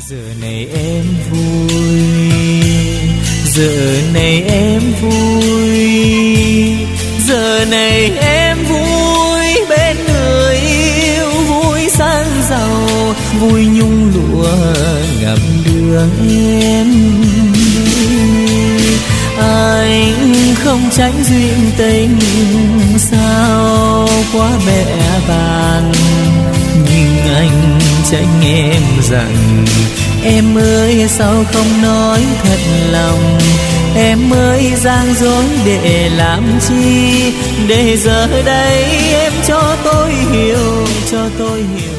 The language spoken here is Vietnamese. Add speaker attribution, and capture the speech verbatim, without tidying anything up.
Speaker 1: Giờ này em vui, giờ này em vui, giờ này em vui bên người yêu, vui sang giàu, vui nhung lụa ngập đường em đi. Anh không tránh duyên tình sao quá bẽ bàng, nhưng anh trách em rằng em ơi sao không nói thật lòng, em ơi gian dối để làm chi, để giờ đây em cho tôi hiểu, cho tôi hiểu.